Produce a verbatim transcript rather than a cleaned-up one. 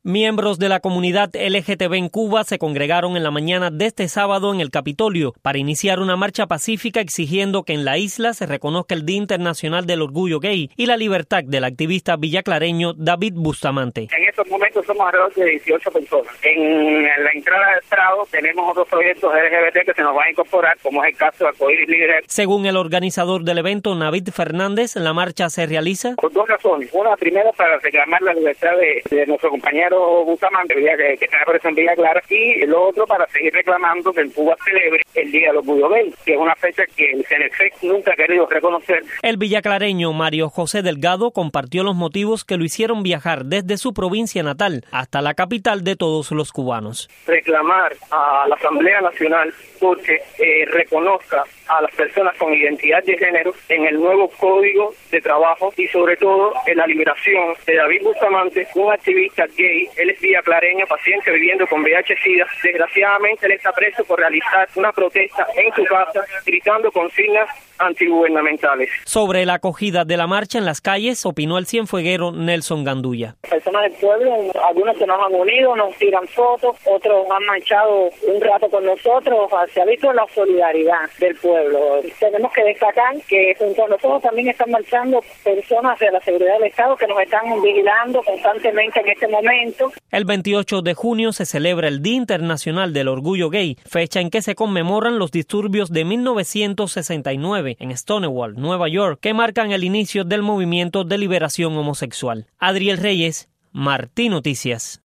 Miembros de la comunidad L G T B en Cuba se congregaron en la mañana de este sábado en el Capitolio para iniciar una marcha pacífica exigiendo que en la isla se reconozca el Día Internacional del Orgullo Gay y la libertad del activista villaclareño David Bustamante. En estos momentos somos alrededor de dieciocho personas. En la entrada del Prado tenemos otros proyectos L G B T que se nos van a incorporar, como es el caso de Arcoíris Libre. Según el organizador del evento, Navid Fernández, la marcha se realiza por dos razones. Una, primera, para reclamar la libertad de, de nuestro compañero Bustamante, que, que está preso en Villa Clara, y lo otro para seguir reclamando que en Cuba celebre el Día del Orgullo Gay, que es una fecha que el C N F nunca ha querido reconocer. El villaclareño Mario José Delgado compartió los motivos que lo hicieron viajar desde su provincia natal hasta la capital de todos los cubanos. Reclamar a la Asamblea Nacional porque eh, reconozca a las personas con identidad de género en el nuevo Código de Trabajo y sobre todo en la liberación de David Bustamante, un activista gay. Él es villaclareño, paciente viviendo con V I H SIDA. Desgraciadamente él está preso por realizar una protesta en su casa gritando consignas antigubernamentales. Sobre la acogida de la marcha en las calles, opinó el cienfueguero Nelson Gandulla. Personas del pueblo, algunos que nos han unido, nos tiran fotos, otros han marchado un rato con nosotros, se ha visto la solidaridad del pueblo. Tenemos que destacar que junto a nosotros también están marchando personas de la seguridad del Estado que nos están vigilando constantemente en este momento. El veintiocho de junio se celebra el Día Internacional del Orgullo Gay, fecha en que se conmemoran los disturbios de mil novecientos sesenta y nueve en Stonewall, Nueva York, que marcan el inicio del movimiento de liberación homosexual. Adriel Reyes, Martí Noticias.